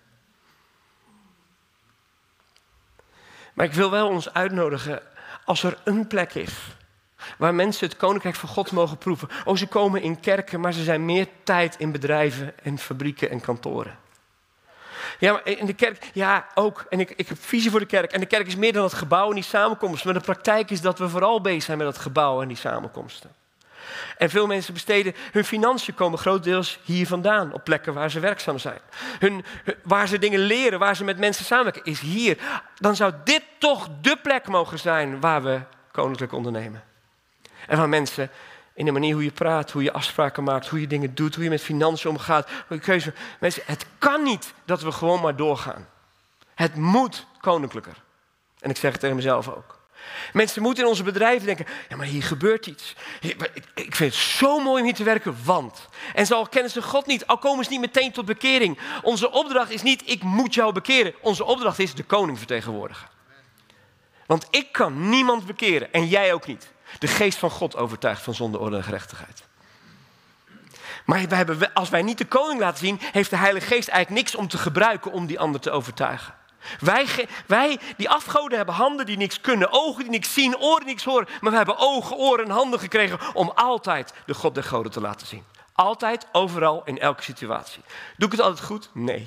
Maar ik wil wel ons uitnodigen, als er een plek is waar mensen het koninkrijk van God mogen proeven. Oh, ze komen in kerken, maar ze zijn meer tijd in bedrijven en fabrieken en kantoren. Ja, maar in de kerk, ja, ook. En ik, ik heb visie voor de kerk. En de kerk is meer dan het gebouw en die samenkomsten. Maar de praktijk is dat we vooral bezig zijn met het gebouw en die samenkomsten. En veel mensen besteden, hun financiën komen grotendeels hier vandaan, op plekken waar ze werkzaam zijn. Hun, waar ze dingen leren, waar ze met mensen samenwerken, is hier. Dan zou dit toch de plek mogen zijn waar we koninklijk ondernemen. En waar mensen, in de manier hoe je praat, hoe je afspraken maakt, hoe je dingen doet, hoe je met financiën omgaat, hoe je keuze. Mensen, het kan niet dat we gewoon maar doorgaan. Het moet koninklijker. En ik zeg het tegen mezelf ook. Mensen moeten in onze bedrijven denken, ja, maar hier gebeurt iets. Ik vind het zo mooi om hier te werken, want... En zo kennen ze God niet, al komen ze niet meteen tot bekering. Onze opdracht is niet, ik moet jou bekeren. Onze opdracht is de koning vertegenwoordigen. Want ik kan niemand bekeren en jij ook niet. De geest van God overtuigt van zonde, orde en gerechtigheid. Maar wij hebben, als wij niet de koning laten zien, heeft de Heilige Geest eigenlijk niks om te gebruiken om die ander te overtuigen. Wij, wij die afgoden hebben handen die niks kunnen, ogen die niks zien, oren die niks horen. Maar we hebben ogen, oren en handen gekregen om altijd de God der goden te laten zien. Altijd, overal, in elke situatie. Doe ik het altijd goed? Nee.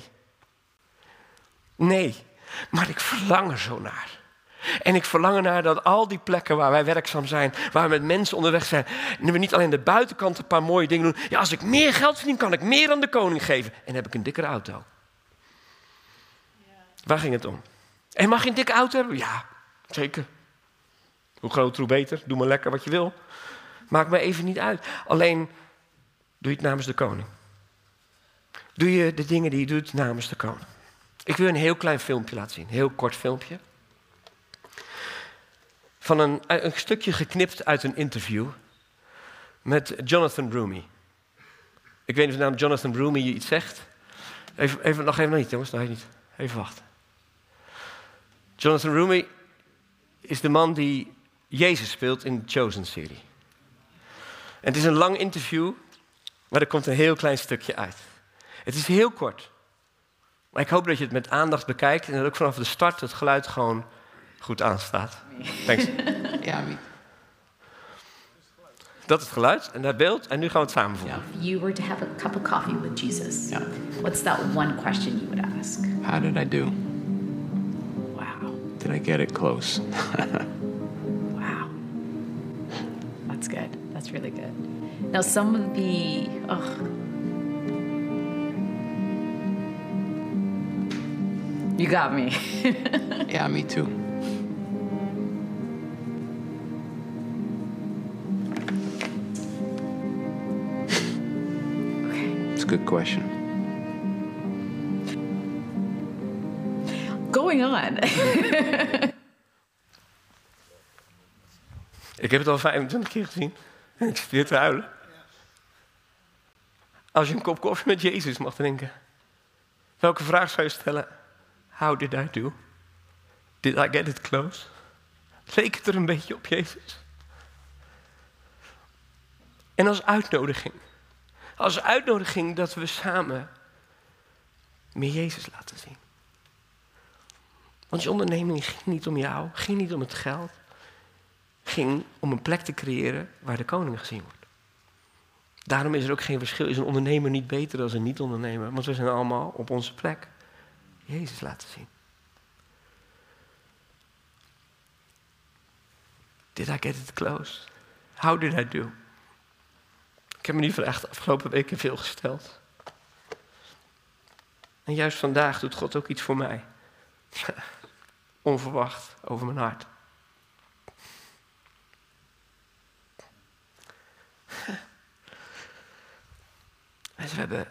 Nee, maar ik verlang er zo naar. En ik verlang ernaar dat al die plekken waar wij werkzaam zijn, waar we met mensen onderweg zijn, en we niet alleen de buitenkant een paar mooie dingen doen. Ja, als ik meer geld verdien, kan ik meer aan de koning geven. En dan heb ik een dikkere auto. Waar ging het om? En mag je een dikke auto hebben? Ja, zeker. Hoe groter, hoe beter. Doe maar lekker wat je wil. Maakt me even niet uit. Alleen, doe je het namens de koning. Doe je de dingen die je doet namens de koning. Ik wil een heel klein filmpje laten zien. Een heel kort filmpje. Van een, een stukje geknipt uit een interview met Jonathan Roumie. Ik weet niet of de naam Jonathan Roumie je iets zegt. Even, even, nog even nog niet, jongens. Nog even niet. Even wachten. Jonathan Roumie is de man die Jezus speelt in de Chosen-serie. En het is een lang interview, maar er komt een heel klein stukje uit. Het is heel kort. Maar ik hoop dat je het met aandacht bekijkt en dat ook vanaf de start het geluid gewoon goed aanstaat. Thanks. Ja, wie? Dat is het geluid en dat beeld. En nu gaan we het samen voelen. Ja. If you were to have a cup of coffee with Jesus, Yeah. what's that one question you would ask? How did I do? Wow. Did I get it close? Wow. That's good. That's really good. Now, some of the, ugh. You got me. Yeah, me too. Okay. It's a good question. Going on. Ik heb het al vijfentwintig keer gezien en ik zit weer te huilen. Als je een kop koffie met Jezus mag drinken, welke vraag zou je stellen? How did I do? Did I get it close? Leek het er een beetje op Jezus? En als uitnodiging, als uitnodiging dat we samen meer Jezus laten zien. Want je onderneming ging niet om jou, ging niet om het geld. Ging om een plek te creëren waar de koning gezien wordt. Daarom is er ook geen verschil. Is een ondernemer niet beter dan een niet-ondernemer? Want we zijn allemaal op onze plek Jezus laten zien. Did I get it close? How did I do? Ik heb me die vraag de afgelopen weken veel gesteld. En juist vandaag doet God ook iets voor mij. Onverwacht over mijn hart. Mensen, we hebben...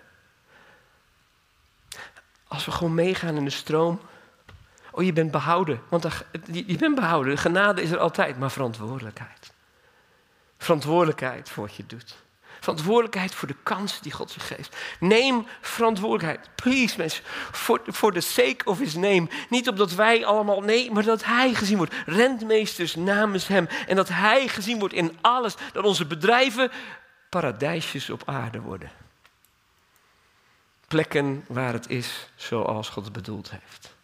Als we gewoon meegaan in de stroom... Oh, je bent behouden. Want je, je bent behouden. Genade is er altijd, maar verantwoordelijkheid. Verantwoordelijkheid voor wat je doet. Verantwoordelijkheid voor de kans die God je geeft. Neem verantwoordelijkheid. Please, mensen. For the sake of his name. Niet opdat wij allemaal... Nee, maar dat hij gezien wordt. Rentmeesters namens hem. En dat hij gezien wordt in alles. Dat onze bedrijven paradijsjes op aarde worden. Plekken waar het is zoals God het bedoeld heeft.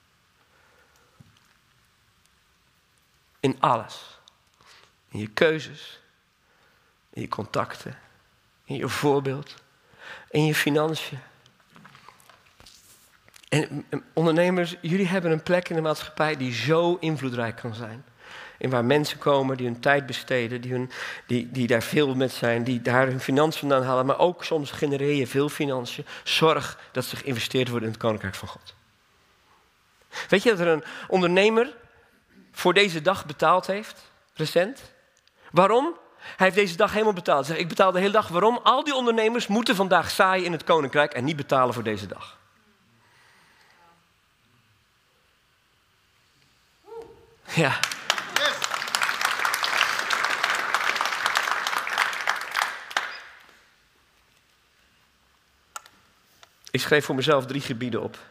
In alles. In je keuzes. In je contacten. In je voorbeeld. In je financiën. En ondernemers, jullie hebben een plek in de maatschappij die zo invloedrijk kan zijn. En waar mensen komen die hun tijd besteden, die, hun, die, die daar veel met zijn, die daar hun financiën vandaan halen. Maar ook soms genereer je veel financiën. Zorg dat ze geïnvesteerd worden in het Koninkrijk van God. Weet je dat er een ondernemer voor deze dag betaald heeft, recent? Waarom? Hij heeft deze dag helemaal betaald. Hij zegt, ik betaal de hele dag. Waarom? Al die ondernemers moeten vandaag zaaien in het Koninkrijk en niet betalen voor deze dag. Ja. Ik schreef voor mezelf drie gebieden op.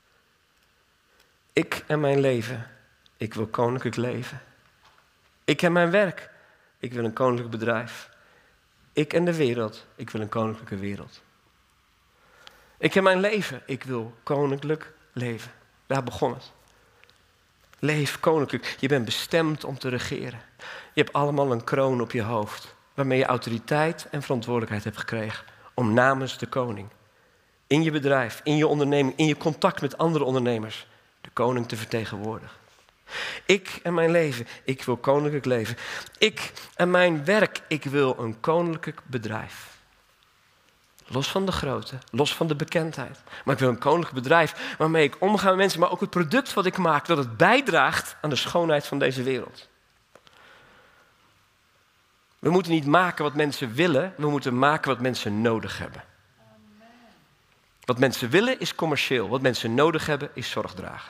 Ik en mijn leven. Ik wil koninklijk leven. Ik en mijn werk. Ik wil een koninklijk bedrijf. Ik en de wereld. Ik wil een koninklijke wereld. Ik en mijn leven. Ik wil koninklijk leven. Daar begon het. Leef koninklijk. Je bent bestemd om te regeren. Je hebt allemaal een kroon op je hoofd. Waarmee je autoriteit en verantwoordelijkheid hebt gekregen. Om namens de koning. In je bedrijf, in je onderneming, in je contact met andere ondernemers. De koning te vertegenwoordigen. Ik en mijn leven, ik wil koninklijk leven. Ik en mijn werk, ik wil een koninklijk bedrijf. Los van de grootte, los van de bekendheid. Maar ik wil een koninklijk bedrijf waarmee ik omga met mensen. Maar ook het product wat ik maak, dat het bijdraagt aan de schoonheid van deze wereld. We moeten niet maken wat mensen willen, we moeten maken wat mensen nodig hebben. Wat mensen willen is commercieel, wat mensen nodig hebben is zorg dragen.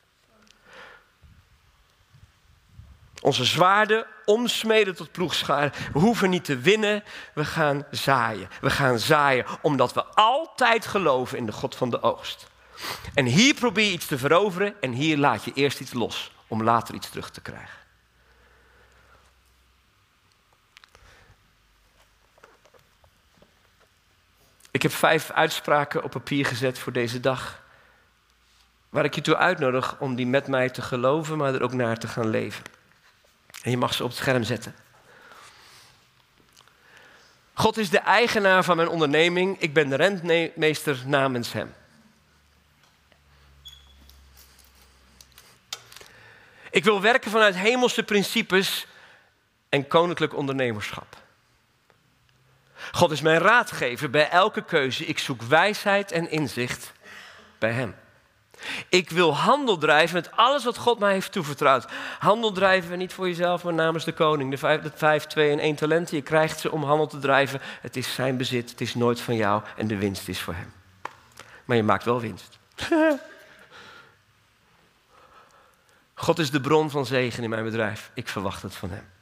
Onze zwaarden omsmeden tot ploegscharen. We hoeven niet te winnen, we gaan zaaien. We gaan zaaien omdat we altijd geloven in de God van de oogst. En hier probeer je iets te veroveren en hier laat je eerst iets los om later iets terug te krijgen. Ik heb vijf uitspraken op papier gezet voor deze dag. Waar ik je toe uitnodig om die met mij te geloven, maar er ook naar te gaan leven. En je mag ze op het scherm zetten. God is de eigenaar van mijn onderneming. Ik ben de rentmeester namens hem. Ik wil werken vanuit hemelse principes en koninklijk ondernemerschap. God is mijn raadgever bij elke keuze. Ik zoek wijsheid en inzicht bij hem. Ik wil handel drijven met alles wat God mij heeft toevertrouwd. Handel drijven niet voor jezelf, maar namens de koning. De vijf, de vijf, twee en één talenten. Je krijgt ze om handel te drijven. Het is zijn bezit, het is nooit van jou en de winst is voor hem. Maar je maakt wel winst. God is de bron van zegen in mijn bedrijf. Ik verwacht het van hem.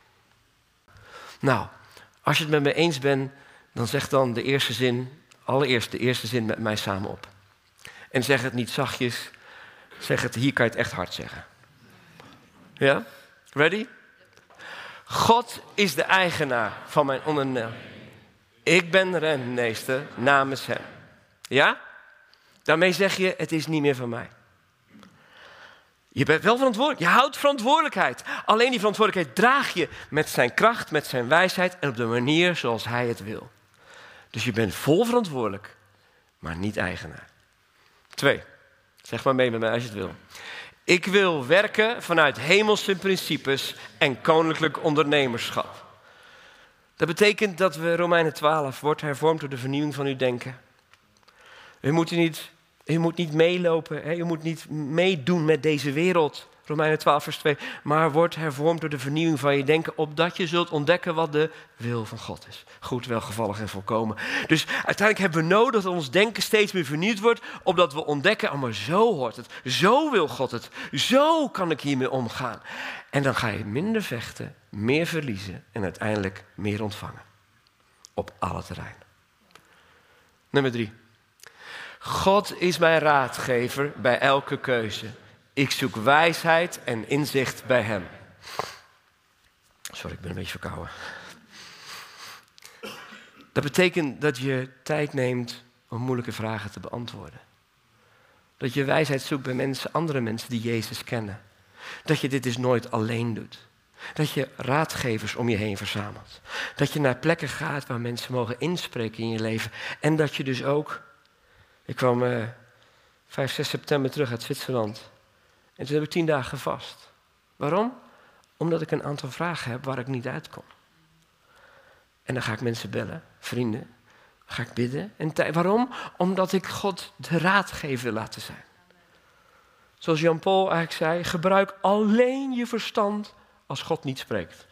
Nou, als je het met me eens bent, dan zeg dan de eerste zin, allereerst de eerste zin met mij samen op. En zeg het niet zachtjes, zeg het, hier kan je het echt hard zeggen. Ja? Ready? God is de eigenaar van mijn onderneming. Ik ben rentmeester namens hem. Ja? Daarmee zeg je, het is niet meer van mij. Je bent wel verantwoordelijk. Je houdt verantwoordelijkheid. Alleen die verantwoordelijkheid draag je met zijn kracht, met zijn wijsheid en op de manier zoals hij het wil. Dus je bent vol verantwoordelijk, maar niet eigenaar. Twee, zeg maar mee met mij als je het wil. Ik wil werken vanuit hemelse principes en koninklijk ondernemerschap. Dat betekent dat we, Romeinen twaalf, wordt hervormd door de vernieuwing van uw denken. We moeten niet... Je moet niet meelopen, hè? Je moet niet meedoen met deze wereld. Romeinen twaalf vers twee. Maar wordt hervormd door de vernieuwing van je denken, opdat je zult ontdekken wat de wil van God is. Goed, welgevallig en volkomen. Dus uiteindelijk hebben we nodig dat ons denken steeds meer vernieuwd wordt, opdat we ontdekken, oh maar zo hoort het. Zo wil God het. Zo kan ik hiermee omgaan. En dan ga je minder vechten, meer verliezen en uiteindelijk meer ontvangen. Op alle terreinen. Nummer drie. God is mijn raadgever bij elke keuze. Ik zoek wijsheid en inzicht bij hem. Sorry, ik ben een beetje verkouden. Dat betekent dat je tijd neemt om moeilijke vragen te beantwoorden. Dat je wijsheid zoekt bij mensen, andere mensen die Jezus kennen. Dat je dit dus nooit alleen doet. Dat je raadgevers om je heen verzamelt. Dat je naar plekken gaat waar mensen mogen inspreken in je leven. En dat je dus ook... Ik kwam uh, vijf, zes september terug uit Zwitserland. En toen heb ik tien dagen gevast. Waarom? Omdat ik een aantal vragen heb waar ik niet uitkom. En dan ga ik mensen bellen, vrienden. Dan ga ik bidden. En t- waarom? Omdat ik God de raadgever wil laten zijn. Zoals Jean-Paul eigenlijk zei, gebruik alleen je verstand als God niet spreekt.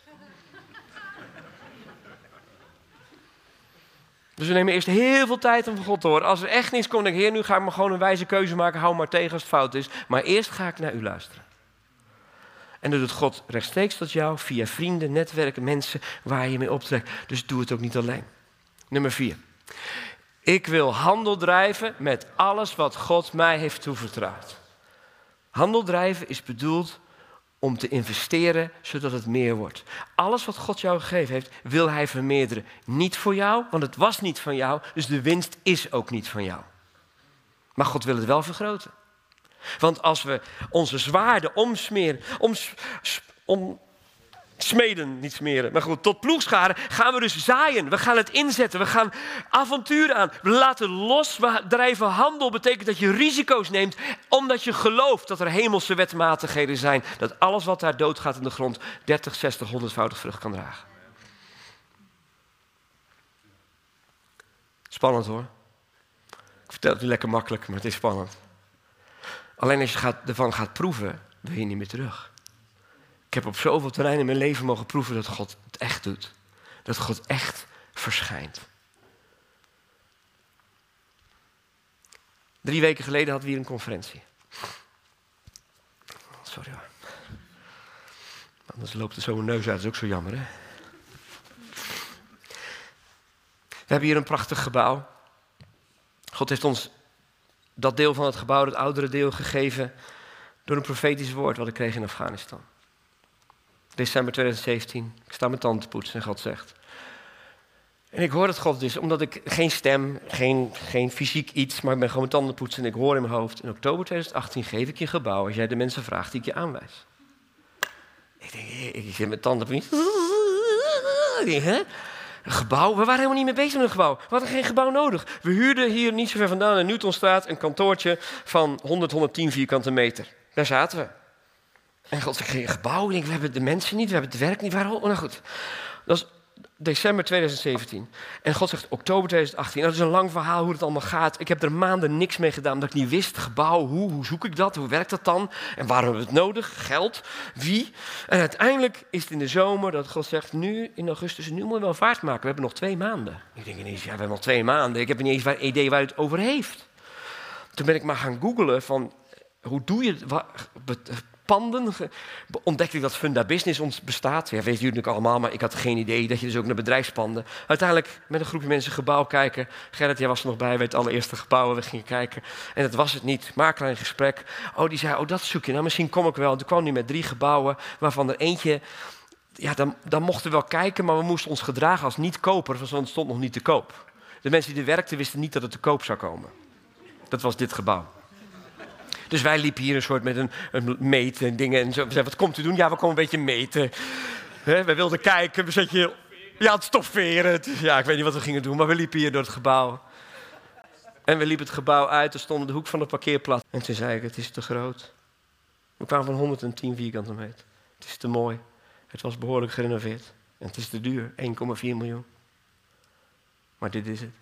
Dus we nemen eerst heel veel tijd om van God te horen. Als er echt niets komt, denk ik, Heer, nu ga ik maar gewoon een wijze keuze maken. Hou maar tegen als het fout is. Maar eerst ga ik naar u luisteren. En dat doet God rechtstreeks tot jou, via vrienden, netwerken, mensen waar je mee optrekt. Dus doe het ook niet alleen. Nummer vier. Ik wil handel drijven met alles wat God mij heeft toevertrouwd. Handel drijven is bedoeld om te investeren, zodat het meer wordt. Alles wat God jou gegeven heeft, wil hij vermeerderen. Niet voor jou, want het was niet van jou, dus de winst is ook niet van jou. Maar God wil het wel vergroten. Want als we onze zwaarden omsmeren, oms, om, smeden, niet smeren, maar goed, tot ploegscharen, gaan we dus zaaien. We gaan het inzetten, we gaan avonturen aan. We laten los, we drijven handel. Betekent dat je risico's neemt, omdat je gelooft dat er hemelse wetmatigheden zijn. Dat alles wat daar doodgaat in de grond dertig, zestig, honderdvoudig vrucht kan dragen. Spannend hoor. Ik vertel het nu lekker makkelijk, maar het is spannend. Alleen als je gaat, ervan gaat proeven, wil je niet meer terug. Ik heb op zoveel terreinen in mijn leven mogen proeven dat God het echt doet. Dat God echt verschijnt. Drie weken geleden hadden we hier een conferentie. Sorry hoor. Anders loopt er zo een neus uit, dat is ook zo jammer, hè? We hebben hier een prachtig gebouw. God heeft ons dat deel van het gebouw, het oudere deel, gegeven door een profetisch woord wat ik kreeg in Afghanistan. December tweeduizend zeventien. Ik sta mijn tanden te poetsen en God zegt. En ik hoor het God dus, omdat ik geen stem, geen, geen fysiek iets, maar ik ben gewoon mijn tanden poetsen en ik hoor in mijn hoofd. In oktober tweeduizend achttien geef ik je een gebouw als jij de mensen vraagt die ik je aanwijs. Ik denk, ik zit met tanden poetsen. Ik denk, hè? Een gebouw? We waren helemaal niet mee bezig met een gebouw. We hadden geen gebouw nodig. We huurden hier niet zo ver vandaan in Newtonstraat een kantoortje van honderd, honderdtien vierkante meter. Daar zaten we. En God zegt, geen gebouw? Ik denk, we hebben de mensen niet, we hebben het werk niet. Waarom? Nou goed, dat is december tweeduizend zeventien. En God zegt, oktober tweeduizend achttien. Dat is een lang verhaal hoe het allemaal gaat. Ik heb er maanden niks mee gedaan, omdat ik niet wist, gebouw, hoe, hoe zoek ik dat? Hoe werkt dat dan? En waarom hebben we het nodig? Geld? Wie? En uiteindelijk is het in de zomer dat God zegt, nu in augustus, nu moeten we wel vaart maken. We hebben nog twee maanden. Ik denk ineens, ja, we hebben nog twee maanden. Ik heb niet eens een idee waar het over heeft. Toen ben ik maar gaan googlen van, hoe doe je het? Panden, ontdekte ik dat Funda Business ons bestaat. Ja, weet jullie natuurlijk allemaal, maar ik had geen idee dat je dus ook naar bedrijfspanden. Uiteindelijk met een groepje mensen gebouw kijken. Gerrit, jij was er nog bij bij het allereerste gebouw. We gingen kijken en dat was het niet. Makelaar in gesprek. Oh, die zei, oh, dat zoek je. Nou, misschien kom ik wel. Toen kwam hij met drie gebouwen, waarvan er eentje... Ja, dan, dan mochten we wel kijken, maar we moesten ons gedragen als niet-koper, want het stond nog niet te koop. De mensen die er werkten wisten niet dat het te koop zou komen. Dat was dit gebouw. Dus wij liepen hier een soort met een, een meten en dingen. En zo. We zeiden, wat komt u doen? Ja, we komen een beetje meten. He, we wilden kijken. We zetten je, ja, het stofferen. Het, ja, ik weet niet wat we gingen doen, maar we liepen hier door het gebouw. En we liepen het gebouw uit. Er stond de hoek van het parkeerplaats. En toen zei ik, het is te groot. We kwamen van honderdtien vierkante meter. Het is te mooi. Het was behoorlijk gerenoveerd. En het is te duur. één komma vier miljoen. Maar dit is het.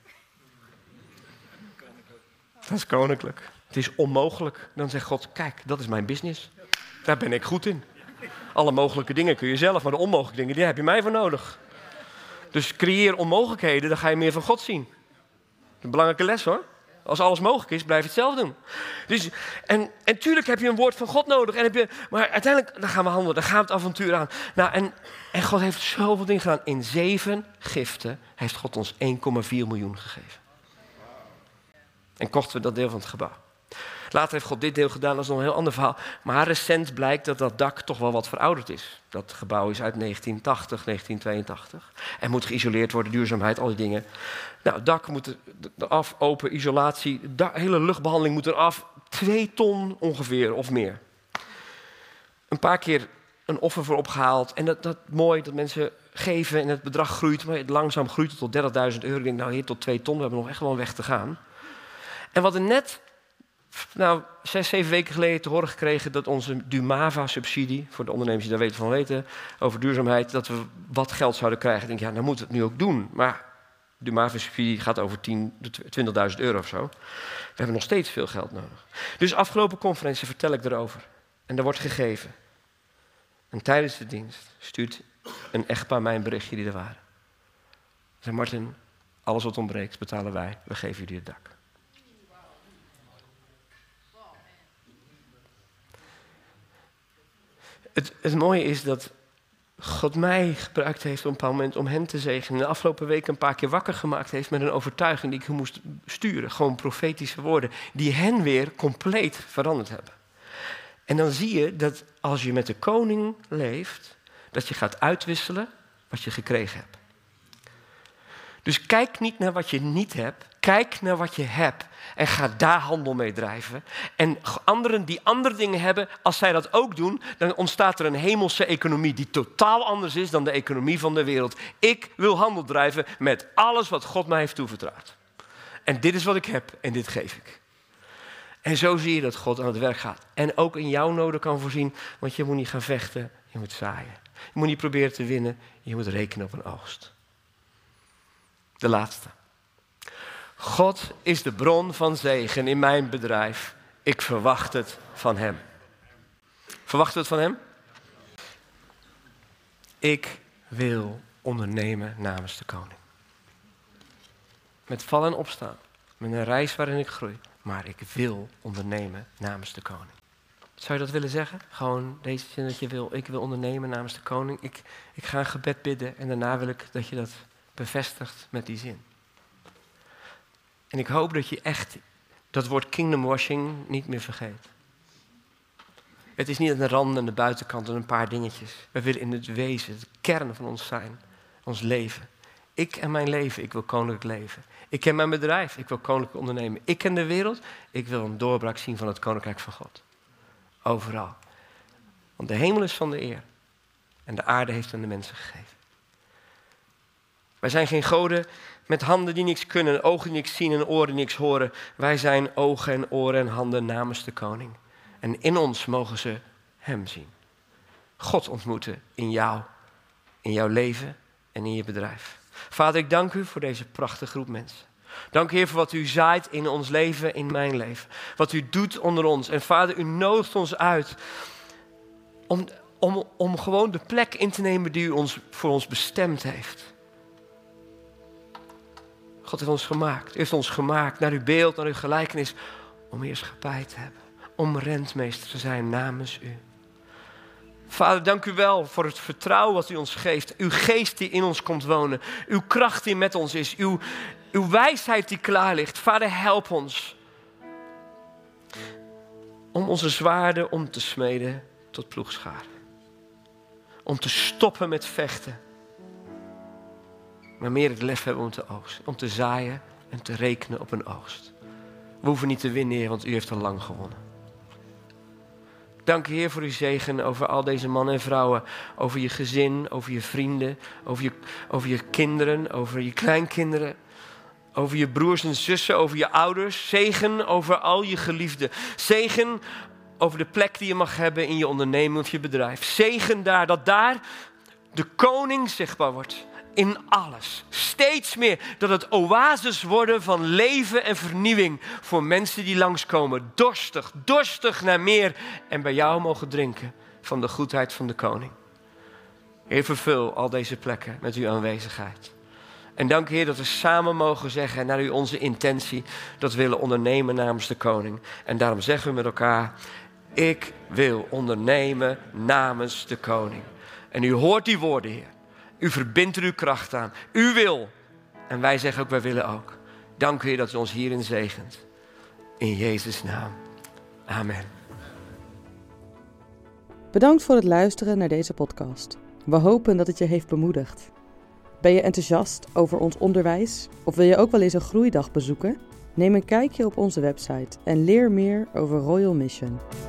Dat is koninklijk. Het is onmogelijk. Dan zegt God, kijk, dat is mijn business. Daar ben ik goed in. Alle mogelijke dingen kun je zelf, maar de onmogelijke dingen, die heb je mij voor nodig. Dus creëer onmogelijkheden, dan ga je meer van God zien. Een belangrijke les hoor. Als alles mogelijk is, blijf je het zelf doen. Dus, en, en tuurlijk heb je een woord van God nodig. En heb je, maar uiteindelijk, dan gaan we handelen, dan gaan we het avontuur aan. Nou, en, en God heeft zoveel dingen gedaan. In zeven giften heeft God ons één komma vier miljoen gegeven. En kochten we dat deel van het gebouw. Later heeft God dit deel gedaan, dat is nog een heel ander verhaal. Maar recent blijkt dat dat dak toch wel wat verouderd is. Dat gebouw is uit negentien tachtig, negentien tweeëntachtig. En moet geïsoleerd worden, duurzaamheid, al die dingen. Nou, het dak moet eraf, open, isolatie. De hele luchtbehandeling moet eraf. Twee ton ongeveer, of meer. Een paar keer een offer voor opgehaald. En dat, dat mooi dat mensen geven en het bedrag groeit. Maar het langzaam groeit het tot dertigduizend euro. Ik denk, nou hier tot twee ton, we hebben nog echt wel een weg te gaan. En wat er net... Nou, zes, zeven weken geleden te horen gekregen dat onze Dumava-subsidie, voor de ondernemers die daar weten van weten, over duurzaamheid, dat we wat geld zouden krijgen. Ik denk, ja, dan moeten we het nu ook doen. Maar Dumava-subsidie gaat over tien, twintigduizend euro of zo. We hebben nog steeds veel geld nodig. Dus afgelopen conferentie vertel ik erover. En er wordt gegeven. En tijdens de dienst stuurt een echtpaar mij een berichtje die er waren. Ze zei, Martin, alles wat ontbreekt betalen wij. We geven jullie het dak. Het, het mooie is dat God mij gebruikt heeft op een bepaald moment om hen te zegenen. De afgelopen week een paar keer wakker gemaakt heeft met een overtuiging die ik moest sturen. Gewoon profetische woorden die hen weer compleet veranderd hebben. En dan zie je dat als je met de koning leeft, dat je gaat uitwisselen wat je gekregen hebt. Dus kijk niet naar wat je niet hebt. Kijk naar wat je hebt en ga daar handel mee drijven. En anderen die andere dingen hebben, als zij dat ook doen, dan ontstaat er een hemelse economie die totaal anders is dan de economie van de wereld. Ik wil handel drijven met alles wat God mij heeft toevertrouwd. En dit is wat ik heb en dit geef ik. En zo zie je dat God aan het werk gaat. En ook in jouw noden kan voorzien, want je moet niet gaan vechten, je moet zaaien. Je moet niet proberen te winnen, je moet rekenen op een oogst. De laatste. God is de bron van zegen in mijn bedrijf. Ik verwacht het van hem. Verwacht het van hem? Ik wil ondernemen namens de koning. Met vallen en opstaan, met een reis waarin ik groei. Maar ik wil ondernemen namens de koning. Zou je dat willen zeggen? Gewoon deze zin dat je wil, ik wil ondernemen namens de koning. Ik, ik ga een gebed bidden en daarna wil ik dat je dat bevestigt met die zin. En ik hoop dat je echt dat woord kingdom washing niet meer vergeet. Het is niet aan de rand en de buitenkant en een paar dingetjes. We willen in het wezen, het kern van ons zijn, ons leven. Ik en mijn leven, ik wil koninklijk leven. Ik ken mijn bedrijf, ik wil koninklijk ondernemen. Ik ken de wereld, ik wil een doorbraak zien van het koninkrijk van God. Overal. Want de hemel is van de eer. En de aarde heeft aan de mensen gegeven. Wij zijn geen goden met handen die niks kunnen, ogen die niks zien en oren die niks horen. Wij zijn ogen en oren en handen namens de koning. En in ons mogen ze hem zien. God ontmoeten in jou, in jouw leven en in je bedrijf. Vader, ik dank u voor deze prachtige groep mensen. Dank u, Heer, voor wat u zaait in ons leven, in mijn leven. Wat u doet onder ons. En Vader, u nodigt ons uit om, om, om gewoon de plek in te nemen die u ons, voor ons bestemd heeft. God heeft ons gemaakt. U heeft ons gemaakt naar uw beeld, naar uw gelijkenis. Om heerschappij te hebben. Om rentmeester te zijn namens u. Vader, dank u wel voor het vertrouwen wat u ons geeft. Uw geest die in ons komt wonen. Uw kracht die met ons is. Uw, uw wijsheid die klaar ligt. Vader, help ons. Om onze zwaarden om te smeden tot ploegscharen. Om te stoppen met vechten. Maar meer het lef hebben om te oogsten. Om te zaaien en te rekenen op een oogst. We hoeven niet te winnen, Heer, want u heeft al lang gewonnen. Dank u, Heer, voor uw zegen over al deze mannen en vrouwen. Over je gezin, over je vrienden, over je, over je kinderen, over je kleinkinderen. Over je broers en zussen, over je ouders. Zegen over al je geliefden. Zegen over de plek die je mag hebben in je onderneming of je bedrijf. Zegen daar, dat daar de koning zichtbaar wordt. In alles. Steeds meer dat het oases worden van leven en vernieuwing voor mensen die langskomen. Dorstig, dorstig naar meer. En bij jou mogen drinken van de goedheid van de koning. Heer, vervul al deze plekken met uw aanwezigheid. En dank Heer dat we samen mogen zeggen naar u onze intentie. Dat we willen ondernemen namens de koning. En daarom zeggen we met elkaar. Ik wil ondernemen namens de koning. En u hoort die woorden, Heer. U verbindt er uw kracht aan. U wil. En wij zeggen ook, wij willen ook. Dank u, Heer, dat u ons hierin zegent. In Jezus' naam. Amen. Bedankt voor het luisteren naar deze podcast. We hopen dat het je heeft bemoedigd. Ben je enthousiast over ons onderwijs? Of wil je ook wel eens een groeidag bezoeken? Neem een kijkje op onze website en leer meer over Royal Mission.